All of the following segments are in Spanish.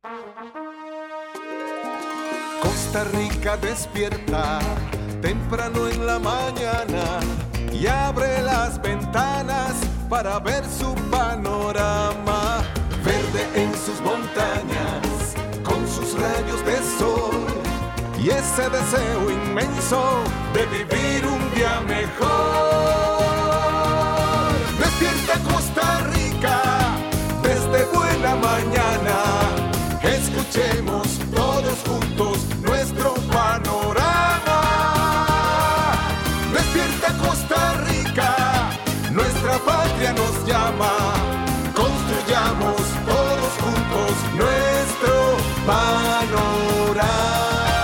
Costa Rica despierta temprano en la mañana y abre las ventanas para ver su panorama. Verde en sus montañas, con sus rayos de sol y ese deseo inmenso de vivir un día mejor. Despierta Costa Rica desde buena mañana. Escuchemos todos juntos nuestro panorama. Despierta Costa Rica, nuestra patria nos llama. Construyamos todos juntos nuestro panorama.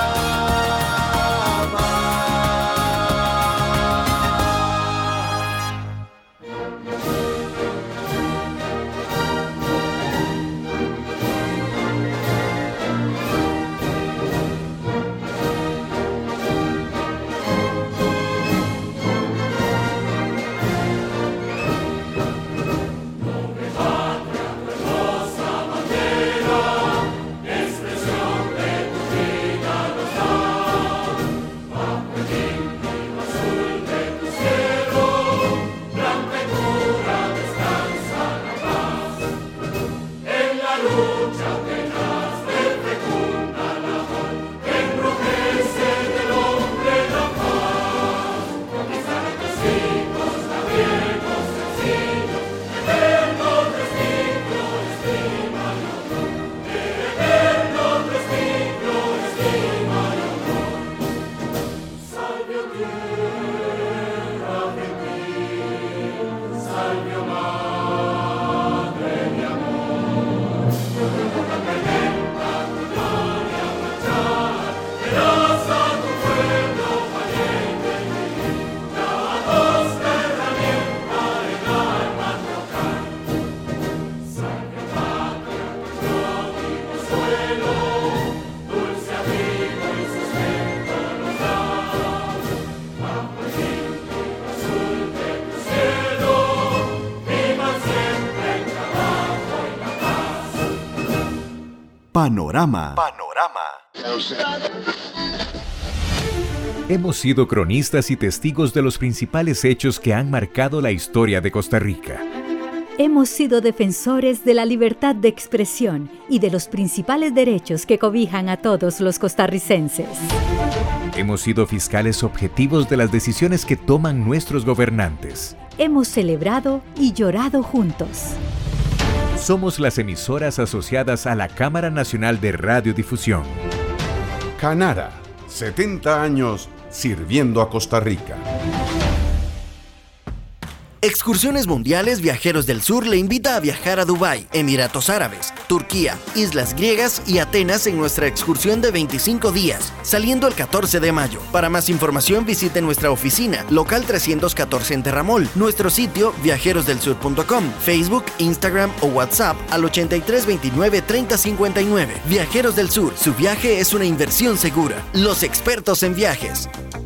Panorama. Hemos sido cronistas y testigos de los principales hechos que han marcado la historia de Costa Rica. Hemos sido defensores de la libertad de expresión y de los principales derechos que cobijan a todos los costarricenses. Hemos sido fiscales objetivos de las decisiones que toman nuestros gobernantes. Hemos celebrado y llorado juntos. Somos las emisoras asociadas a la Cámara Nacional de Radiodifusión. Canara, 70 años sirviendo a Costa Rica. Excursiones Mundiales Viajeros del Sur le invita a viajar a Dubái, Emiratos Árabes, Turquía, Islas Griegas y Atenas en nuestra excursión de 25 días, saliendo el 14 de mayo. Para más información visite nuestra oficina, local 314 en Terramol, nuestro sitio viajerosdelsur.com, Facebook, Instagram o WhatsApp al 8329 3059. Viajeros del Sur, su viaje es una inversión segura. Los expertos en viajes.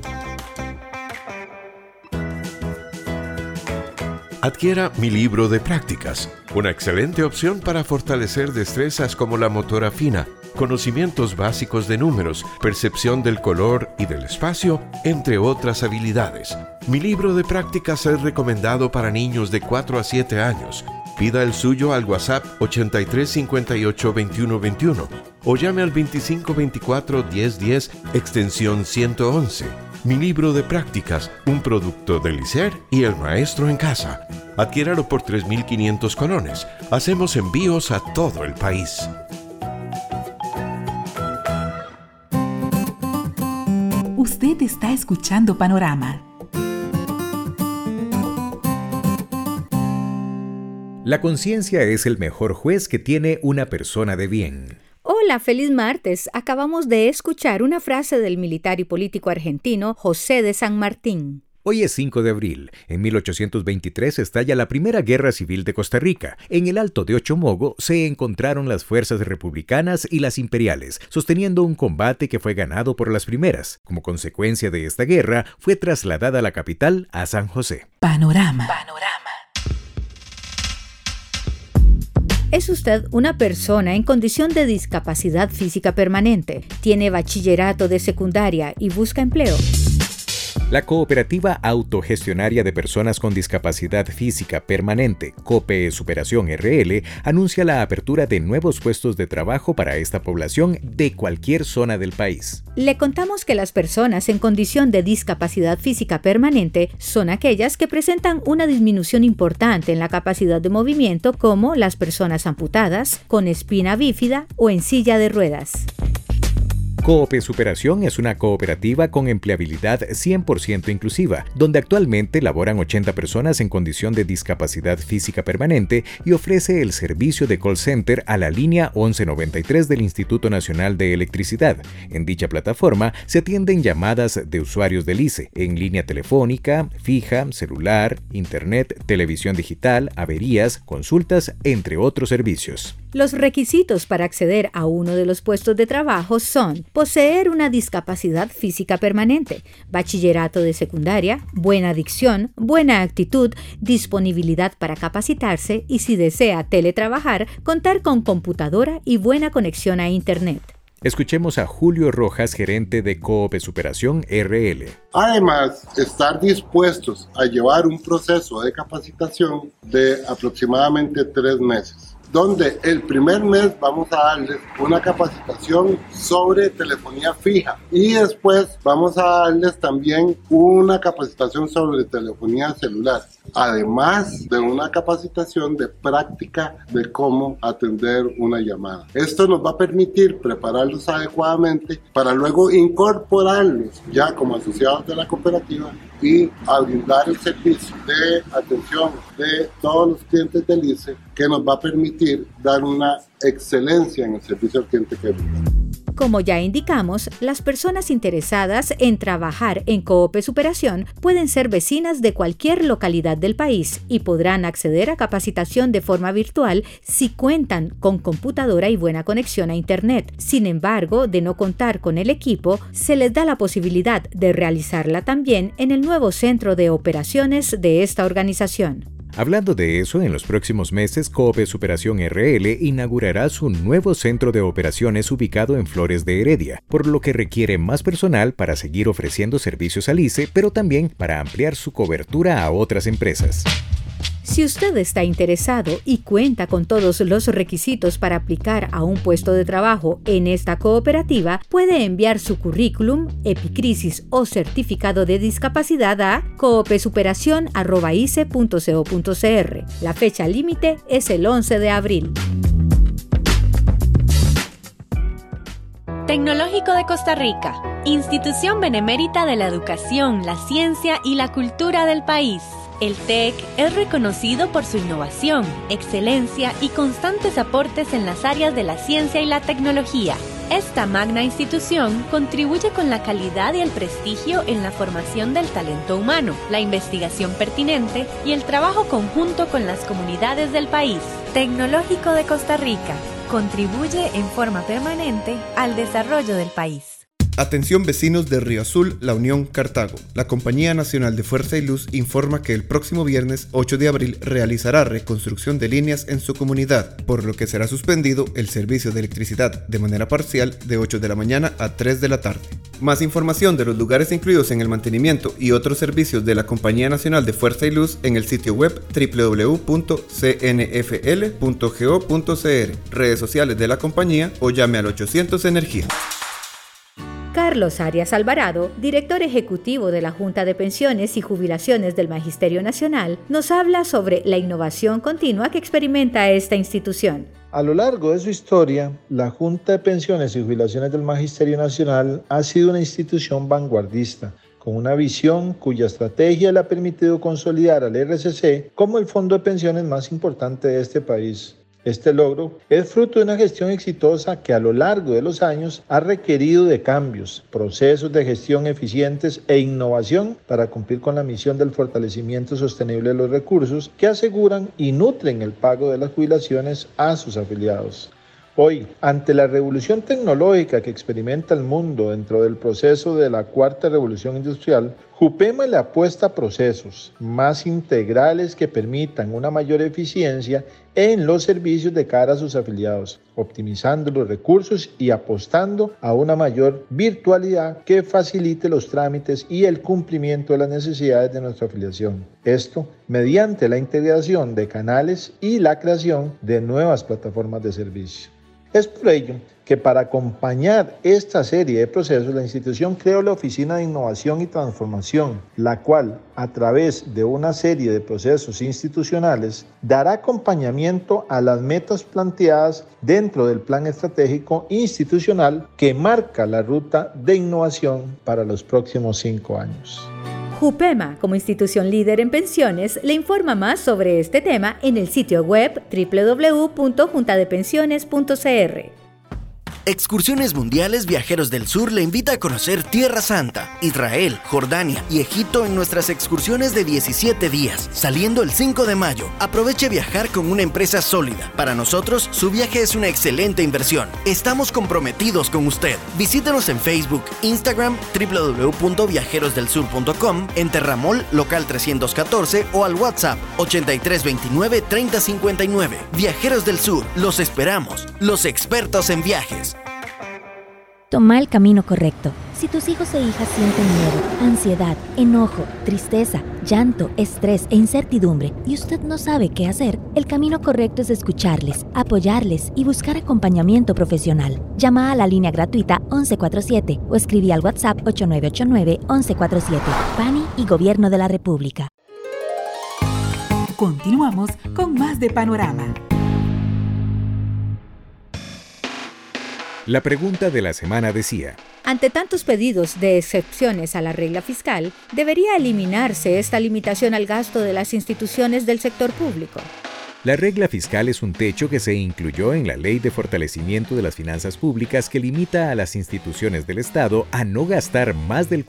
Adquiera mi libro de prácticas, una excelente opción para fortalecer destrezas como la motora fina, conocimientos básicos de números, percepción del color y del espacio, entre otras habilidades. Mi libro de prácticas es recomendado para niños de 4 a 7 años. Pida el suyo al WhatsApp 83 58 21 21 o llame al 25 24 10 10 extensión 111. Mi libro de prácticas, un producto del ICER y el maestro en casa. Adquiéralo por 3.500 colones. Hacemos envíos a todo el país. Usted está escuchando Panorama. La conciencia es el mejor juez que tiene una persona de bien. Hola, feliz martes. Acabamos de escuchar una frase del militar y político argentino José de San Martín. Hoy es 5 de abril. En 1823 estalla la Primera Guerra Civil de Costa Rica. En el Alto de Ochomogo se encontraron las fuerzas republicanas y las imperiales, sosteniendo un combate que fue ganado por las primeras. Como consecuencia de esta guerra, fue trasladada la capital a San José. Panorama. ¿Es usted una persona en condición de discapacidad física permanente? ¿Tiene bachillerato de secundaria y busca empleo? La Cooperativa Autogestionaria de Personas con Discapacidad Física Permanente, COPE Superación RL, anuncia la apertura de nuevos puestos de trabajo para esta población de cualquier zona del país. Le contamos que las personas en condición de discapacidad física permanente son aquellas que presentan una disminución importante en la capacidad de movimiento, como las personas amputadas, con espina bífida o en silla de ruedas. COPE Superación es una cooperativa con empleabilidad 100% inclusiva, donde actualmente laboran 80 personas en condición de discapacidad física permanente y ofrece el servicio de call center a la línea 1193 del Instituto Nacional de Electricidad. En dicha plataforma se atienden llamadas de usuarios del ICE en línea telefónica, fija, celular, internet, televisión digital, averías, consultas, entre otros servicios. Los requisitos para acceder a uno de los puestos de trabajo son poseer una discapacidad física permanente, bachillerato de secundaria, buena dicción, buena actitud, disponibilidad para capacitarse y, si desea teletrabajar, contar con computadora y buena conexión a Internet. Escuchemos a Julio Rojas, gerente de COPE Superación RL. Además, estar dispuestos a llevar un proceso de capacitación de aproximadamente 3 meses. Donde el primer mes vamos a darles una capacitación sobre telefonía fija y después vamos a darles también una capacitación sobre telefonía celular, además de una capacitación de práctica de cómo atender una llamada. Esto nos va a permitir prepararlos adecuadamente para luego incorporarlos ya como asociados de la cooperativa y a brindar el servicio de atención de todos los clientes del ICE, que nos va a permitir dar una excelencia en el servicio al cliente que brindamos. Como ya indicamos, las personas interesadas en trabajar en COPE Superación pueden ser vecinas de cualquier localidad del país y podrán acceder a capacitación de forma virtual si cuentan con computadora y buena conexión a Internet. Sin embargo, de no contar con el equipo, se les da la posibilidad de realizarla también en el nuevo centro de operaciones de esta organización. Hablando de eso, en los próximos meses, COPE Superación RL inaugurará su nuevo centro de operaciones ubicado en Flores de Heredia, por lo que requiere más personal para seguir ofreciendo servicios al ICE, pero también para ampliar su cobertura a otras empresas. Si usted está interesado y cuenta con todos los requisitos para aplicar a un puesto de trabajo en esta cooperativa, puede enviar su currículum, epicrisis o certificado de discapacidad a coopesuperacion@ice.co.cr. La fecha límite es el 11 de abril. Tecnológico de Costa Rica, institución benemérita de la educación, la ciencia y la cultura del país. El TEC es reconocido por su innovación, excelencia y constantes aportes en las áreas de la ciencia y la tecnología. Esta magna institución contribuye con la calidad y el prestigio en la formación del talento humano, la investigación pertinente y el trabajo conjunto con las comunidades del país. Tecnológico de Costa Rica contribuye en forma permanente al desarrollo del país. Atención vecinos de Río Azul, La Unión, Cartago. La Compañía Nacional de Fuerza y Luz informa que el próximo viernes 8 de abril realizará reconstrucción de líneas en su comunidad, por lo que será suspendido el servicio de electricidad de manera parcial de 8 de la mañana a 3 de la tarde. Más información de los lugares incluidos en el mantenimiento y otros servicios de la Compañía Nacional de Fuerza y Luz en el sitio web www.cnfl.go.cr, redes sociales de la compañía o llame al 800 Energía. Carlos Arias Alvarado, director ejecutivo de la Junta de Pensiones y Jubilaciones del Magisterio Nacional, nos habla sobre la innovación continua que experimenta esta institución. A lo largo de su historia, la Junta de Pensiones y Jubilaciones del Magisterio Nacional ha sido una institución vanguardista, con una visión cuya estrategia le ha permitido consolidar al RCC como el fondo de pensiones más importante de este país. Este logro es fruto de una gestión exitosa que a lo largo de los años ha requerido de cambios, procesos de gestión eficientes e innovación para cumplir con la misión del fortalecimiento sostenible de los recursos que aseguran y nutren el pago de las jubilaciones a sus afiliados. Hoy, ante la revolución tecnológica que experimenta el mundo dentro del proceso de la cuarta revolución industrial, Jupema le apuesta a procesos más integrales que permitan una mayor eficiencia en los servicios de cara a sus afiliados, optimizando los recursos y apostando a una mayor virtualidad que facilite los trámites y el cumplimiento de las necesidades de nuestra afiliación. Esto mediante la integración de canales y la creación de nuevas plataformas de servicio. Es por ello que para acompañar esta serie de procesos, la institución creó la Oficina de Innovación y Transformación, la cual, a través de una serie de procesos institucionales, dará acompañamiento a las metas planteadas dentro del Plan Estratégico Institucional que marca la ruta de innovación para los próximos 5 años. Jupema, como institución líder en pensiones, le informa más sobre este tema en el sitio web www.juntadepensiones.cr. Excursiones Mundiales Viajeros del Sur le invita a conocer Tierra Santa, Israel, Jordania y Egipto en nuestras excursiones de 17 días, saliendo el 5 de mayo. Aproveche viajar con una empresa sólida. Para nosotros, su viaje es una excelente inversión. Estamos comprometidos con usted. Visítenos en Facebook, Instagram, www.viajerosdelsur.com, en Terramol, local 314 o al WhatsApp 8329-3059. Viajeros del Sur, los esperamos, los expertos en viajes. Toma el camino correcto. Si tus hijos e hijas sienten miedo, ansiedad, enojo, tristeza, llanto, estrés e incertidumbre y usted no sabe qué hacer, el camino correcto es escucharles, apoyarles y buscar acompañamiento profesional. Llama a la línea gratuita 1147 o escribí al WhatsApp 8989-1147. PANI y Gobierno de la República. Continuamos con más de Panorama. La pregunta de la semana decía: ante tantos pedidos de excepciones a la regla fiscal, ¿debería eliminarse esta limitación al gasto de las instituciones del sector público? La regla fiscal es un techo que se incluyó en la Ley de Fortalecimiento de las Finanzas Públicas que limita a las instituciones del Estado a no gastar más del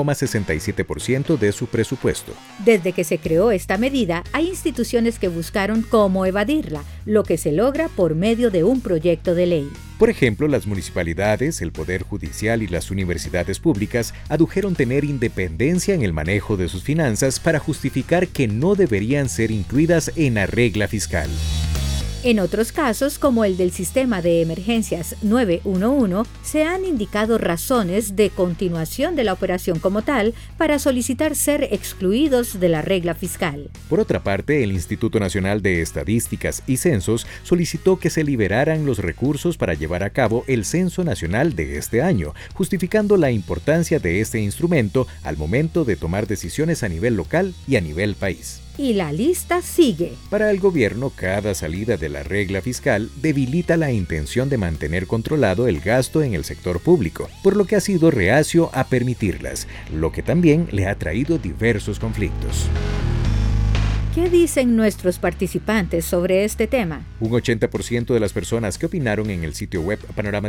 4,67% de su presupuesto. Desde que se creó esta medida, hay instituciones que buscaron cómo evadirla, lo que se logra por medio de un proyecto de ley. Por ejemplo, las municipalidades, el Poder Judicial y las universidades públicas adujeron tener independencia en el manejo de sus finanzas para justificar que no deberían ser incluidas en la regla fiscal. En otros casos, como el del Sistema de Emergencias 911, se han indicado razones de continuación de la operación como tal para solicitar ser excluidos de la regla fiscal. Por otra parte, el Instituto Nacional de Estadísticas y Censos solicitó que se liberaran los recursos para llevar a cabo el Censo Nacional de este año, justificando la importancia de este instrumento al momento de tomar decisiones a nivel local y a nivel país. Y la lista sigue. Para el gobierno, cada salida de la regla fiscal debilita la intención de mantener controlado el gasto en el sector público, por lo que ha sido reacio a permitirlas, lo que también le ha traído diversos conflictos. ¿Qué dicen nuestros participantes sobre este tema? Un 80% de las personas que opinaron en el sitio web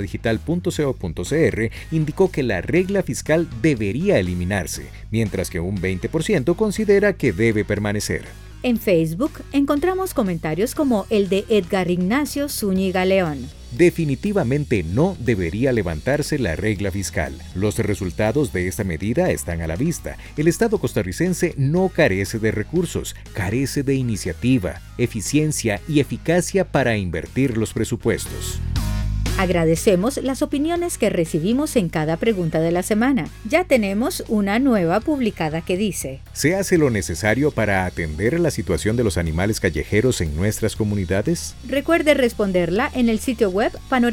panoramadigital.co.cr indicó que la regla fiscal debería eliminarse, mientras que un 20% considera que debe permanecer. En Facebook encontramos comentarios como el de Edgar Ignacio Zúñiga León. Definitivamente no debería levantarse la regla fiscal. Los resultados de esta medida están a la vista. El Estado costarricense no carece de recursos, carece de iniciativa, eficiencia y eficacia para invertir los presupuestos. Agradecemos las opiniones que recibimos en cada pregunta de la semana. Ya tenemos una nueva publicada que dice: ¿se hace lo necesario para atender la situación de los animales callejeros en nuestras comunidades? Recuerde responderla en el sitio web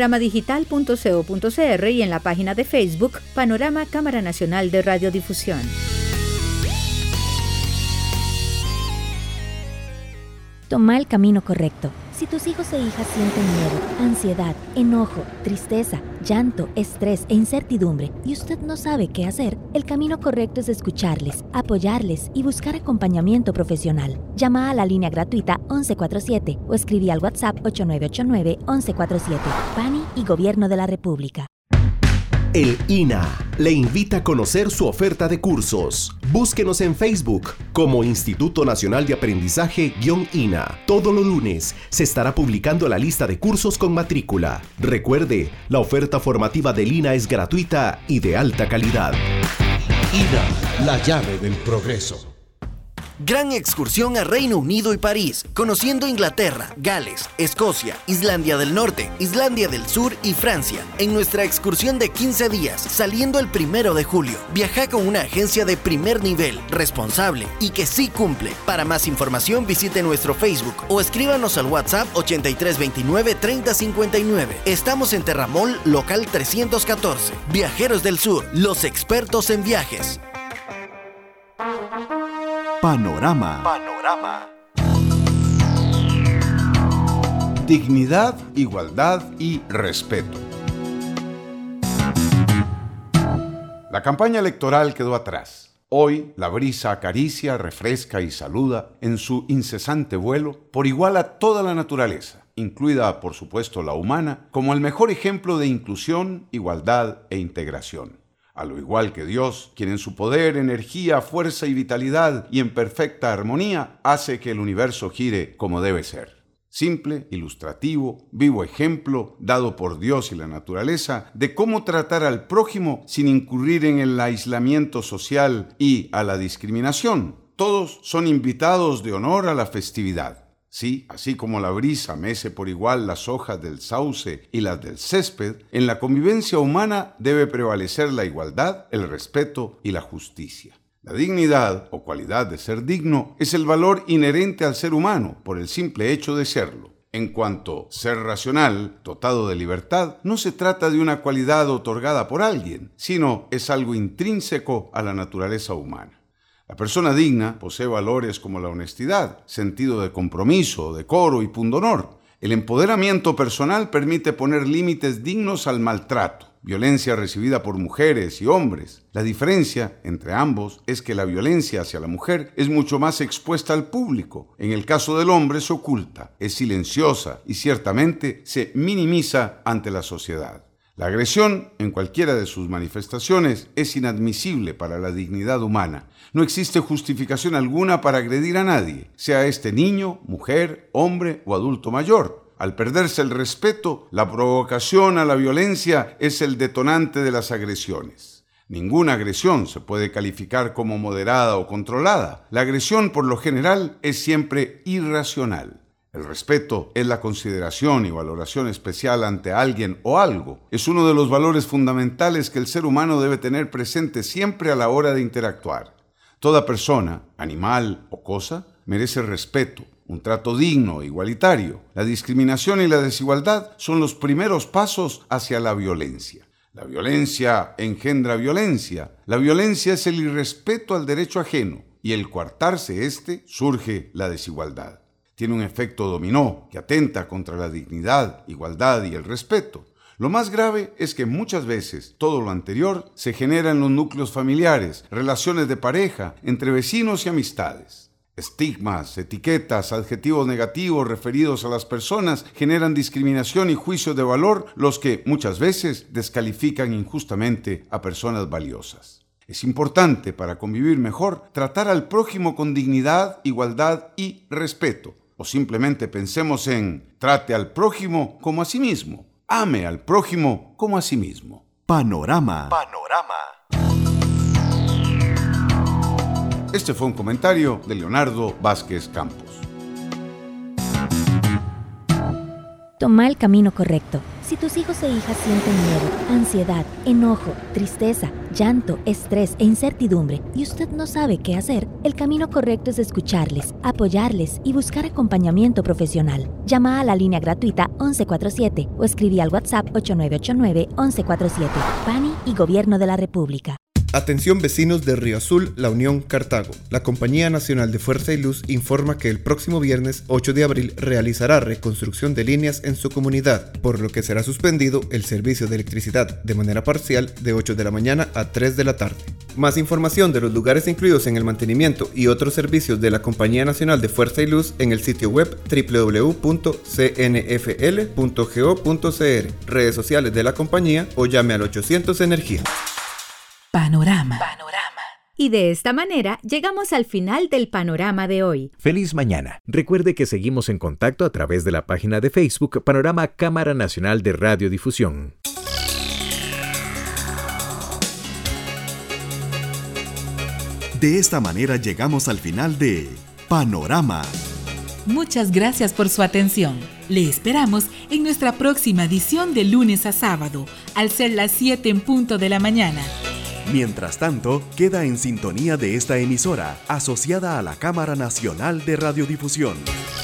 panoramadigital.co.cr y en la página de Facebook Panorama Cámara Nacional de Radiodifusión. Toma el camino correcto. Si tus hijos e hijas sienten miedo, ansiedad, enojo, tristeza, llanto, estrés e incertidumbre y usted no sabe qué hacer, el camino correcto es escucharles, apoyarles y buscar acompañamiento profesional. Llama a la línea gratuita 1147 o escribí al WhatsApp 8989-1147. PANI y Gobierno de la República. El INA le invita a conocer su oferta de cursos. Búsquenos en Facebook como Instituto Nacional de Aprendizaje-INA. Todos los lunes se estará publicando la lista de cursos con matrícula. Recuerde, la oferta formativa del INA es gratuita y de alta calidad. INA, la llave del progreso. Gran excursión a Reino Unido y París, conociendo Inglaterra, Gales, Escocia, Islandia del Norte, Islandia del Sur y Francia, en nuestra excursión de 15 días, saliendo el 1 de julio. Viaja con una agencia de primer nivel, responsable y que sí cumple. Para más información visite nuestro Facebook o escríbanos al WhatsApp 8329-3059. Estamos en Terramol, local 314. Viajeros del Sur, los expertos en viajes. Panorama. Dignidad, igualdad y respeto. La campaña electoral quedó atrás. Hoy la brisa acaricia, refresca y saluda en su incesante vuelo por igual a toda la naturaleza, incluida por supuesto la humana, como el mejor ejemplo de inclusión, igualdad e integración. A lo igual que Dios, quien en su poder, energía, fuerza y vitalidad y en perfecta armonía hace que el universo gire como debe ser. Simple, ilustrativo, vivo ejemplo dado por Dios y la naturaleza de cómo tratar al prójimo sin incurrir en el aislamiento social y a la discriminación. Todos son invitados de honor a la festividad. Sí, así como la brisa mece por igual las hojas del sauce y las del césped, en la convivencia humana debe prevalecer la igualdad, el respeto y la justicia. La dignidad, o cualidad de ser digno, es el valor inherente al ser humano por el simple hecho de serlo. En cuanto ser racional, dotado de libertad, no se trata de una cualidad otorgada por alguien, sino es algo intrínseco a la naturaleza humana. La persona digna posee valores como la honestidad, sentido de compromiso, decoro y pundonor. El empoderamiento personal permite poner límites dignos al maltrato, violencia recibida por mujeres y hombres. La diferencia entre ambos es que la violencia hacia la mujer es mucho más expuesta al público. En el caso del hombre se oculta, es silenciosa y ciertamente se minimiza ante la sociedad. La agresión, en cualquiera de sus manifestaciones, es inadmisible para la dignidad humana. No existe justificación alguna para agredir a nadie, sea este niño, mujer, hombre o adulto mayor. Al perderse el respeto, la provocación a la violencia es el detonante de las agresiones. Ninguna agresión se puede calificar como moderada o controlada. La agresión, por lo general, es siempre irracional. El respeto es la consideración y valoración especial ante alguien o algo. Es uno de los valores fundamentales que el ser humano debe tener presente siempre a la hora de interactuar. Toda persona, animal o cosa, merece respeto, un trato digno e igualitario. La discriminación y la desigualdad son los primeros pasos hacia la violencia. La violencia engendra violencia. La violencia es el irrespeto al derecho ajeno y el coartarse surge la desigualdad. Tiene un efecto dominó que atenta contra la dignidad, igualdad y el respeto. Lo más grave es que muchas veces todo lo anterior se genera en los núcleos familiares, relaciones de pareja, entre vecinos y amistades. Estigmas, etiquetas, adjetivos negativos referidos a las personas generan discriminación y juicios de valor, los que muchas veces descalifican injustamente a personas valiosas. Es importante, para convivir mejor, tratar al prójimo con dignidad, igualdad y respeto. O simplemente pensemos en trate al prójimo como a sí mismo. Ame al prójimo como a sí mismo. Panorama. Este fue un comentario de Leonardo Vázquez Campos. Toma el camino correcto. Si tus hijos e hijas sienten miedo, ansiedad, enojo, tristeza, llanto, estrés e incertidumbre y usted no sabe qué hacer, el camino correcto es escucharles, apoyarles y buscar acompañamiento profesional. Llama a la línea gratuita 1147 o escribí al WhatsApp 8989-1147. PANI y Gobierno de la República. Atención vecinos de Río Azul, La Unión, Cartago. La Compañía Nacional de Fuerza y Luz informa que el próximo viernes 8 de abril realizará reconstrucción de líneas en su comunidad, por lo que será suspendido el servicio de electricidad de manera parcial de 8 de la mañana a 3 de la tarde. Más información de los lugares incluidos en el mantenimiento y otros servicios de la Compañía Nacional de Fuerza y Luz en el sitio web www.cnfl.go.cr, redes sociales de la compañía o llame al 800 Energía. Panorama. Y de esta manera llegamos al final del panorama de hoy. ¡Feliz mañana! Recuerde que seguimos en contacto a través de la página de Facebook Panorama Cámara Nacional de Radiodifusión. De esta manera llegamos al final de Panorama. Muchas gracias por su atención. Le esperamos en nuestra próxima edición de lunes a sábado, al ser las 7 en punto de la mañana. Mientras tanto, queda en sintonía de esta emisora, asociada a la Cámara Nacional de Radiodifusión.